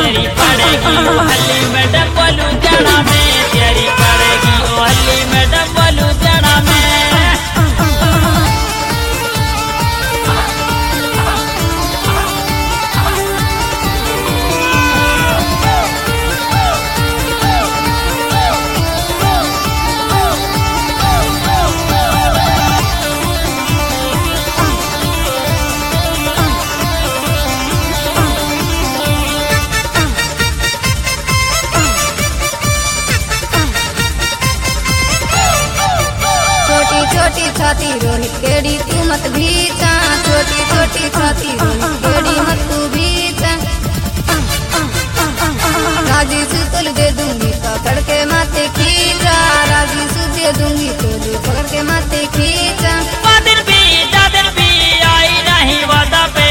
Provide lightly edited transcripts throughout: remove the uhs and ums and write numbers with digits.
तेरी पड़ेगी ओ हल्ली मैडम बोलू जाना में, तेरी पड़ेगी ओ हल्ली मैडम बोलू जाना में। छोटी छाती रोहित केड़ी तू मत भीचा, छोटी छोटी छाती रोहित केड़ी मत तू भीचा। राजी से तुल दे दूंगी पकड़ के माथे खींचा, राजी से दे दूंगी तुझे पकड़ के माथे खींचा। बादल भी आई नहीं वादा पे,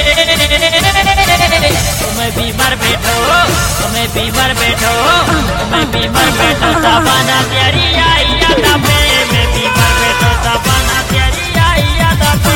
तुम्हें भी मर बैठो, तुम्हें भी मर बैठो, तुम्हें भी मर बैठो, सपना तेरी आई यादा पे, मैं भी मर बैठो, सपना तेरी आई यादा पे।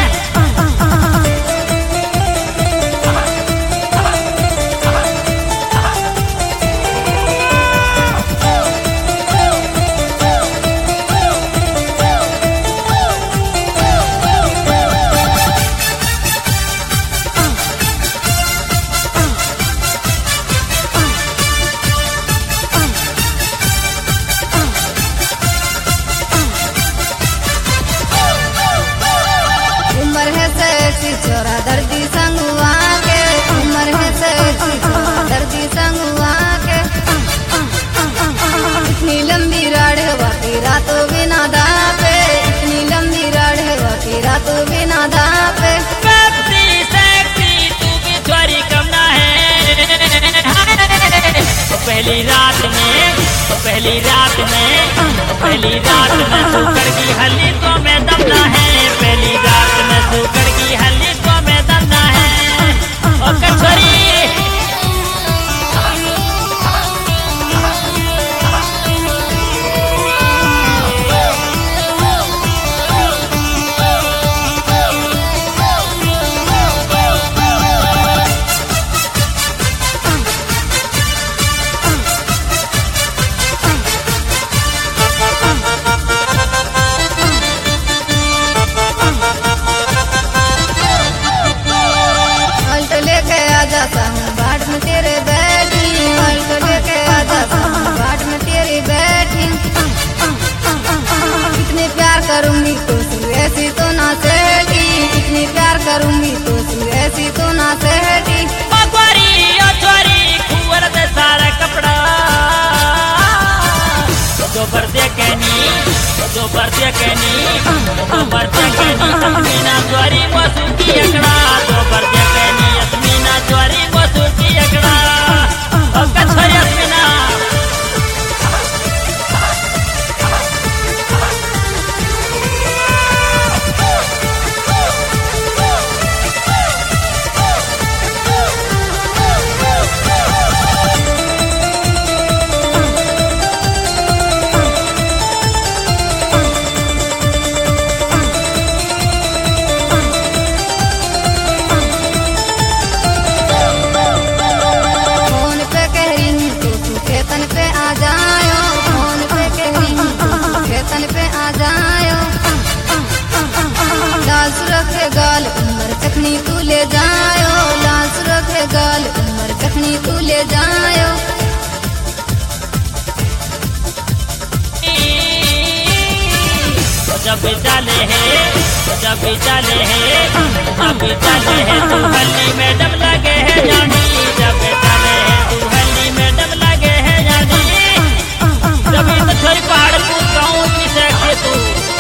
छोरा दर्दी संगवा के, उम्र है सेक्सी छोरा दर्दी संगवा के। इतनी लंबी राड़ हवा की रातों बिना दापे, इतनी लंबी राड़ हवा की रातों बिना दापे। सेक्सी तू भी छोरी कम ना है, पहली रात में पहली रात में सुकर की हल्ली तो मैं दमना है, पहली रात में सुकर की हल्ली तो मैं दमना है। और कछोरी बाट में तेरे बैठी, तो लेके आ जाता बाट में तेरी बैठी। इतने प्यार करूंगी तो तू ऐसी तो ना सेठी, इतनी प्यार करूंगी तो तू ऐसी तो ना सेठी। खुअर दे सारा कपड़ा जो भर दे कहनी, जो भर दे कहनी, जो भर दे कहनी, अस्मीना द्वारी मसू की अकड़ा, जो भर दे कहनी अस्मीना द्वारी मसू की अकड़ा। और कछोरी अस्मीना गाल उम्र चखनी तू ले जायो, लाल सुरख गाल उम्र चखनी तू ले जायो। जब चले है, जब चले है, जब चले है तू हल्ली मैडम लगे है जानी, जब चले है तू हल्ली मैडम लगे है जानी। जब तो छोरी पहाड़ कूद गाँव की से तू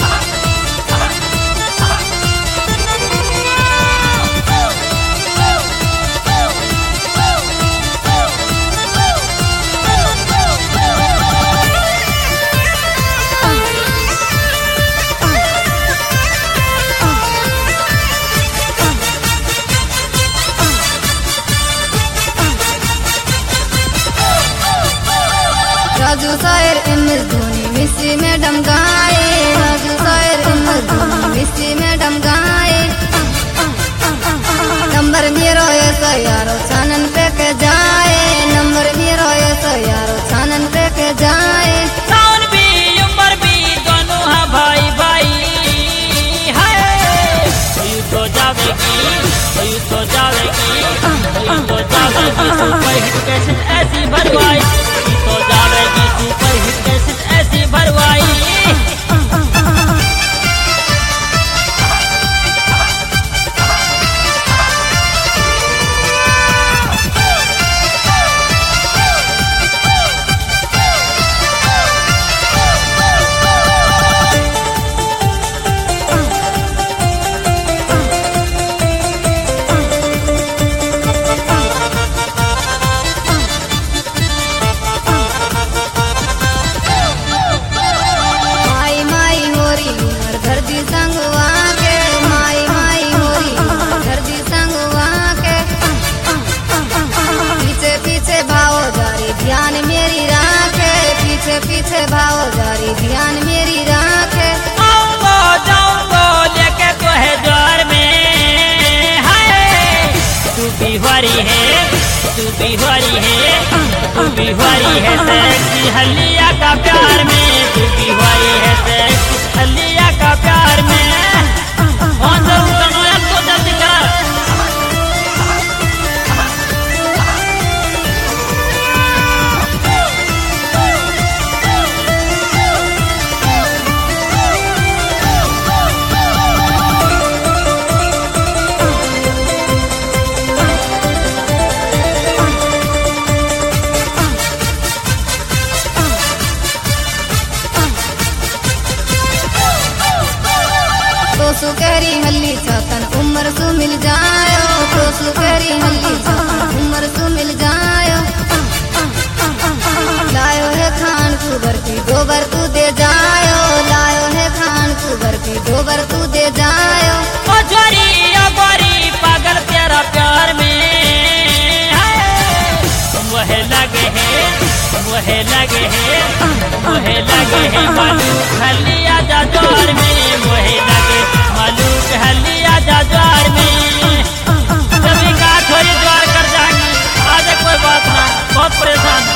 राजू शायर MS धोनी मिस्सी मैडम गाए, राजू शायर MS धोनी मिस्सी मैडम गाए। नंबर मेरो ऐसा यारो चानन पे के जाए, जावेगी सुपर हिट कैसेट ऐसी भरवाई, तो जावेगी सुपर हिट कैसेट ऐसी भरवाई। पीछे भाव जारी ध्यान मेरी राखे, जाऊंगो लेके तो है द्वार में, हाय तू बिहारी है, तू बिहारी है, तू बिहारी है सेक्सी हलिया का प्यार में, तू बिहारी है सेक्सी हलिया का प्यार में। कौन सा तो जल्दी कर। तो सुकहरी हल्ली छतन उम्र सु मिल जायो, तो सुकहरी हल्ली छतन उम्र सु मिल जायो। लायो है खान कुबर की गोबर तू दे जायो, लायो है खान कुबर की गोबर तू दे जायो। ओ छोरी ओ गोरी पागल तेरा प्यार में, वह लगे है, वह लगे है, वह लगे है मालूक हलिया जाद्वार में, वह लगे मालूक हलिया जाद्वार में। कभी कहा छोरी द्वार कर जाएंगे, आज कोई बात ना, बहुत परेशान।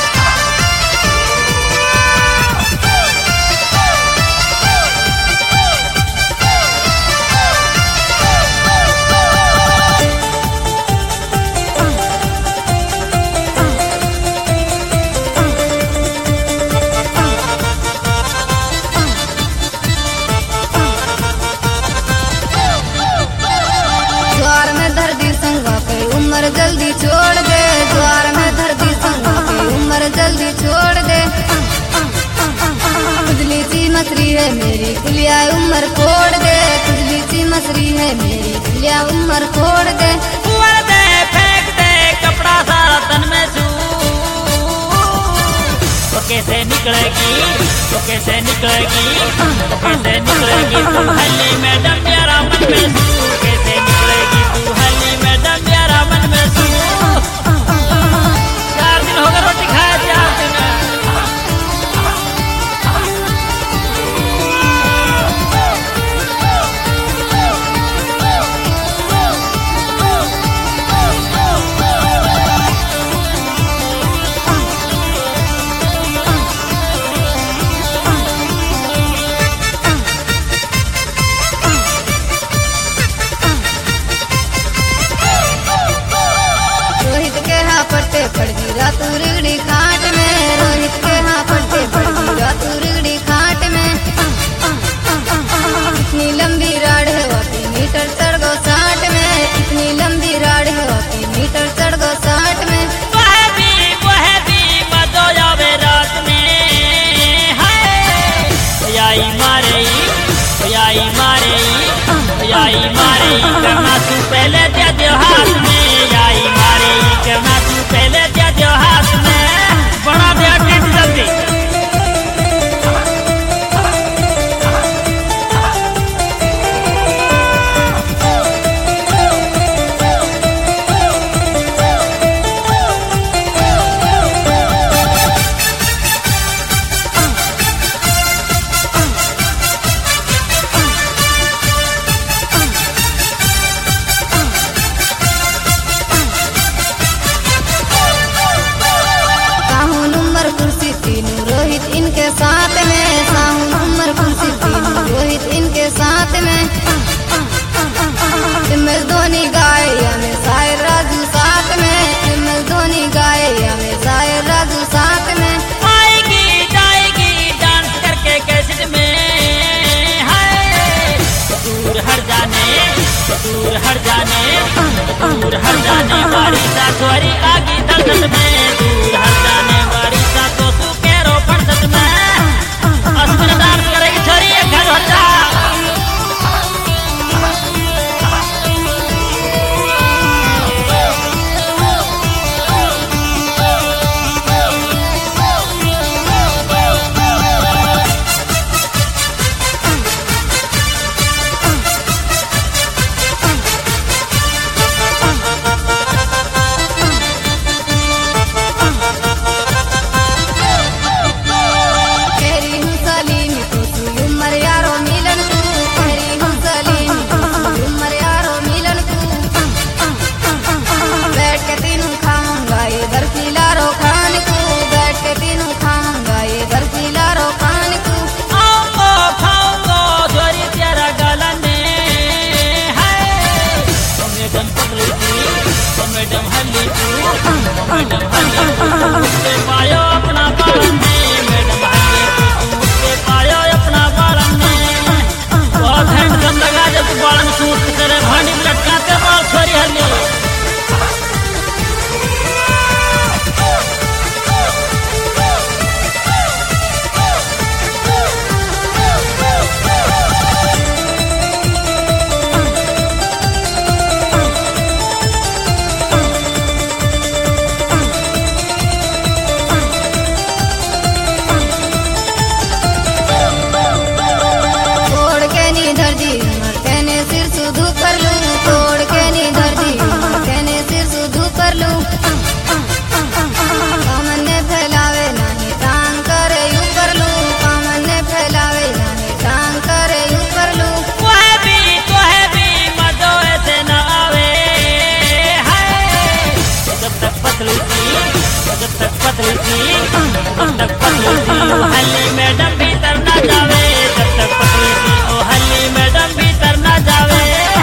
उम्र जल्दी छोड़ दे, द्वार में धर दी संगा की उम्र जल्दी छोड़ दे। खुजली सी मछली है मेरी कुलिया उम्र फोड़ दे, खुजली सी मछली है मेरी कुलिया उम्र फोड़ दे। उड़ दे फेंक दे कपड़ा सारा तन में छू, तो कैसे निकलेगी, तो कैसे निकलेगी, तो कैसे निकलेगी तू हल्ली मैडम मेरा मन में छू, कैसे निकलेगी तू हल्ली मैडम मेरा मन में छू। 4 दिन हो गए रोटी खाया, 4 दिन। पट्टे पड़ गई रातू रिगड़ी खाट में, रोहित के हाँ पट्टे पड़ गई रातू रिगड़ी खाट में। इतनी लंबी राड है वाकी मीटर चढ़ गो 60 में, इतनी लंबी राड है वाकी मीटर चढ़ गो 60 में। वह भी मजो जावे रात में, हाय याई मारे, याई मारे, याई मारे करना तू पहले दे दे हाथ में, याई मारे करना तू पहले दे दे हाथ में, बना दे जल्दी। दूर हट जाने वाली सा छोरी आगी दर्द में दूर हट जाने वाली सा तो तू केरो फड़सत में अस्मिन डांस करेगी छोरी एक घर हट जा पायो अपना बालन में मैडम पायो अपना बालन में बहुत हैंडसम लगा जब तू बालन सूट तेरे भांडी में लटकाते बाल छोरी हल्ली हल्ली मैडम भीतर ना जावे जब तक पतली थी ओ हल्ली मैडम भीतर ना जावे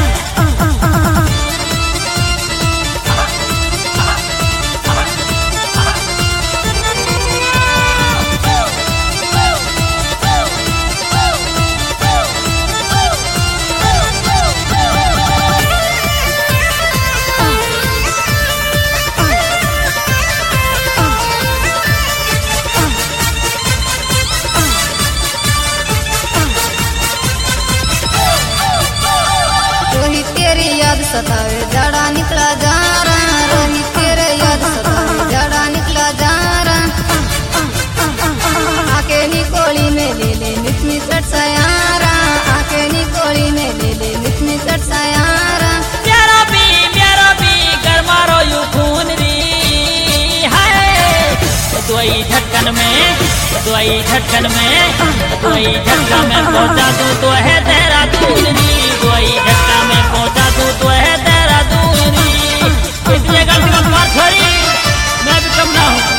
सतावे जड़ा निकला जा रहा रोहित तेरे याद सतावे जड़ा निकला जा रहा आके निकोली में ले ले मिठनी सट सयारा आके निकोली में ले ले मिठनी सट सयारा प्यारा भी गरमारो यू खून री हाय दुआई झटकन में झटका में पहुंचा दूं तो है तेरा दून री दुआई झटका में पहुंचा दूं तो है तेरा दून री इतनी गलती मत मार छोरी मैं भी कम ना हूं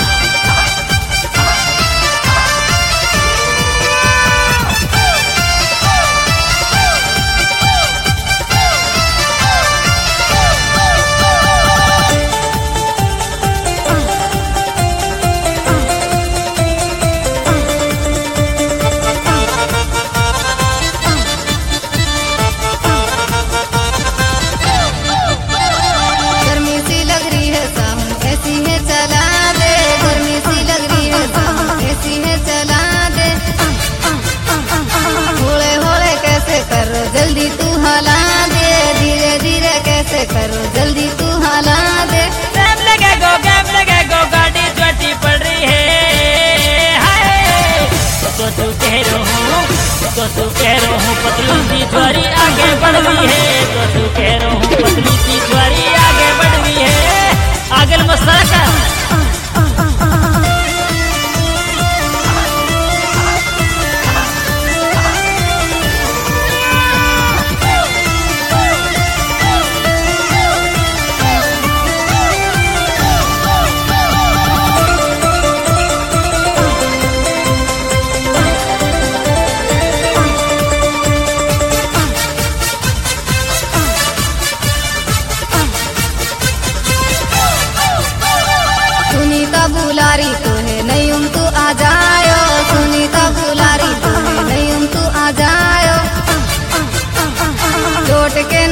जल्दी तू हाला दे धीरे धीरे कैसे करो जल्दी तू हाला दे गैप लगेगो गाड़ी चोटी पड़ रही है हाय तो तू कह रहा हूँ पतलू सी छोरी आगे बढ़ रही है तो तू कह रहा हूँ पतलू सी छोरी आगे बढ़ रही है आगे में सड़क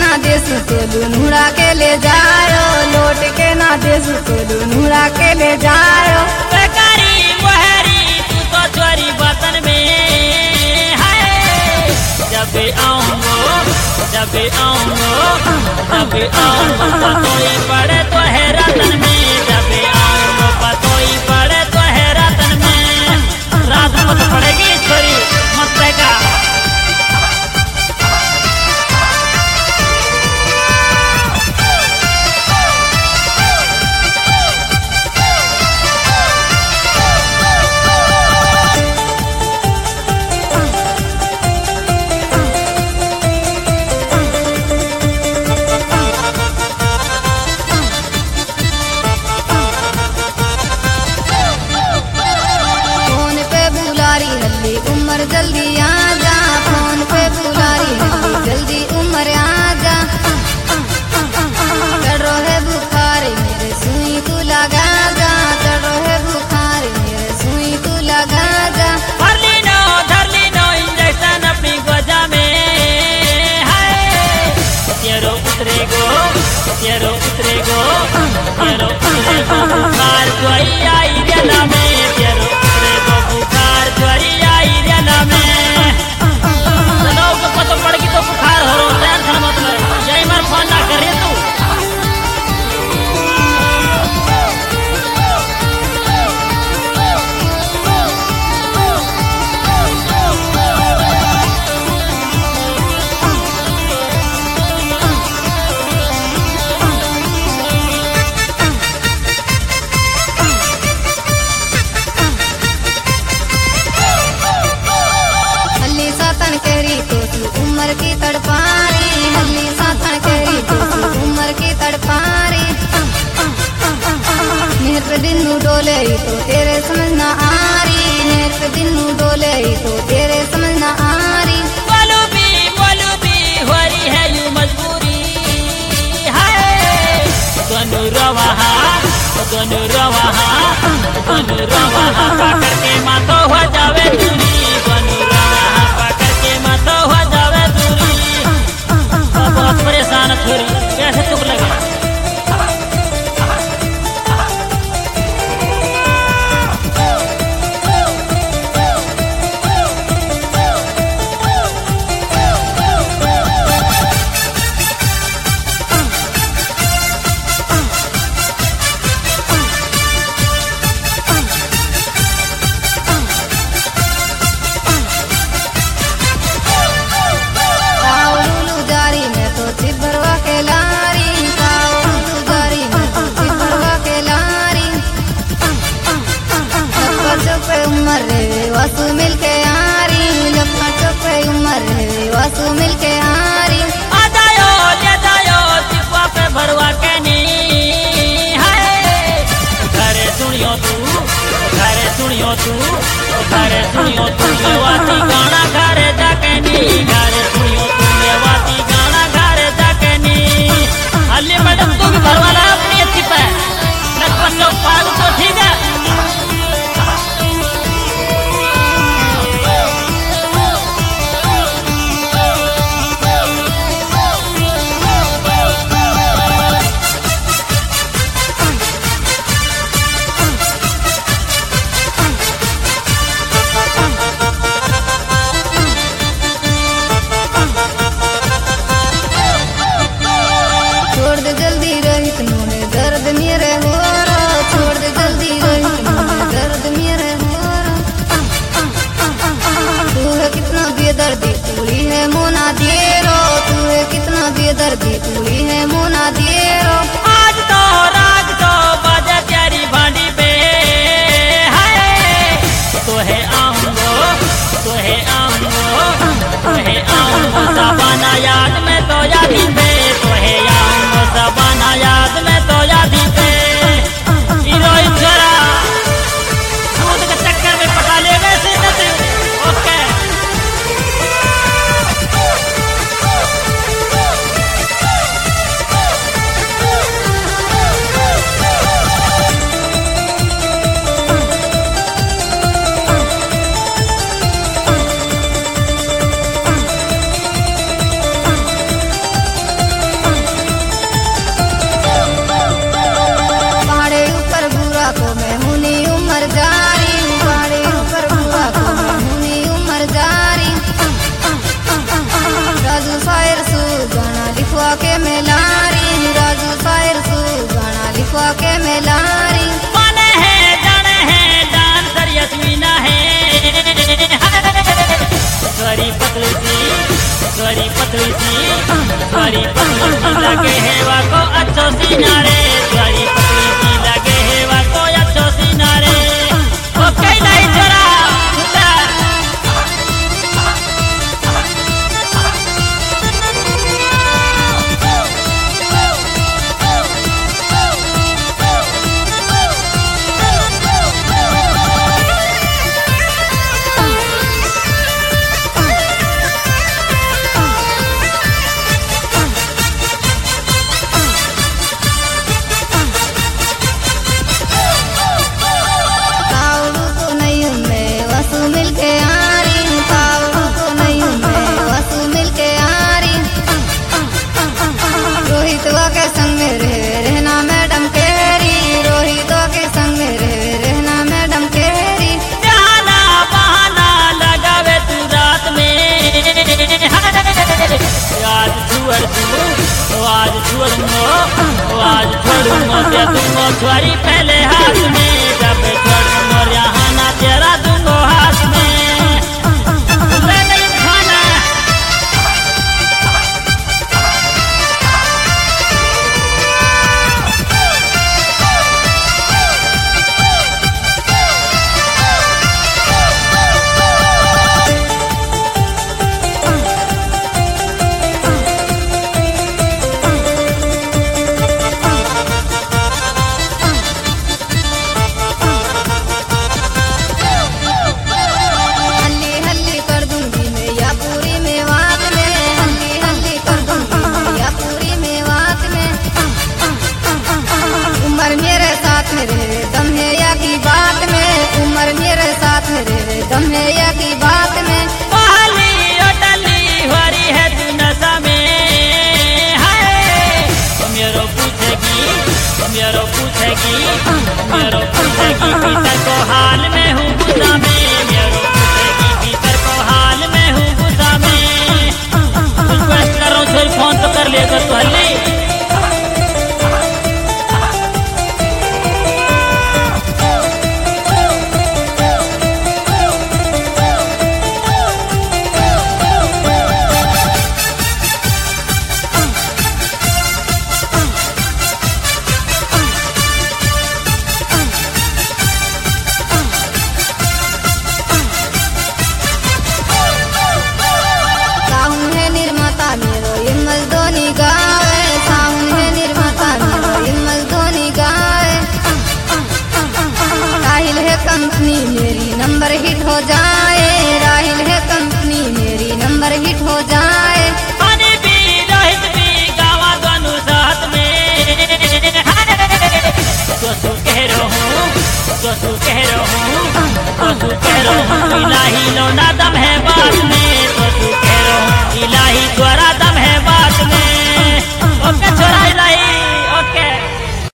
ना देसु तो लुनुड़ा के ले जायो, लौट के ना देसु तो लुनुड़ा के ले जायो। बेकारी मोहरी तू तो चोरी बतन में है, जब आऊंगो पतोई पड़े तो है रतन में, जब आऊंगो पतोई पड़े तो है रतन में। रात मत पड़ेगी छोरी मत का। उमर जल्दी आ जा, फोन पे बुलारी जल्दी उमर आ जा। चढ़ रहे बुखार मेरे सुई तू लगा जा, चढ़ रहे बुखार मेरे सुई तू लगा जा। धर ली नो इंजेक्शन अपनी गोजा में है, तेरो उतरेगो बुखार जोई आई गला में, तेरो उतरेगो बुखार जोई आई गला में। चलो पता पड़ेगी तो बुखार हो रहा है, टेंशन मत ले, यही मर फोन ना करे तू। उमर की तड़पारी हल्ली साथन केरी तो उमर की तड़पारी। नेर पे दिनू डोले तो तेरे समझ ना आ रही, नेर पे दिनू डोले तो तेरे समझ ना आ रही। बोलू भी हो रही है यू मजबूरी है, दोनों रवाहा पकड़ के मातो हो जावे दूरी, दोनों रवाहा पकड़ के मातो हो जावे दूरी। बहुत परेशान छोरी कैसे तुक लगे। उमर रे वासु मिलके आरी, लपा चौपे उमर रे वासु मिलके आरी। आ जायो चिपवा पे भरवा के नी है, घरे सुनियो तू लेवाती गाना घरे जाके नी, घरे सुनियो तू लेवाती गाना घरे जाके नी। अल्ली मैडम तू भी भरवा ला अपनी अच्छी पे लगभग लोग पागल तो ठीक है। द्वारी पतली सी लगे है वाको अच्छो सीना रे द्वारी पतली सी लगे है वाको अच्छो सीना रे ओके नहीं छोरा के संग में रहना मैडम केरी रोहित के संग में रहना मैडम केरी जाना बहाना लगावे तू रात में आज छुअर तू आज छोड़ूंगो ते दूंगो छुआरी पहले हाथ में जब छोड़ूंगो रिहाना तेरा दूंगो हाथ में दम है या की बात में उम्र मेरे साथ में रे दम है या की बात में पहली अटली हरी है तू नशा में हाय मेरो पूछेगी भीतर को हाल में हूँ गुस्सा में मेरो पूछेगी भीतर को हाल में हूँ गुस्सा में रिक्वेस्ट कर रहा हूँ फोन तो कर लेगा तू हल्ली कंपनी मेरी नंबर हिट हो जाए राहिल है कंपनी मेरी नंबर हिट हो जाए पानी भी रोहित भी गावा दोनों साथ में तो कह रहा हूँ इलाही लो ना दम है बात में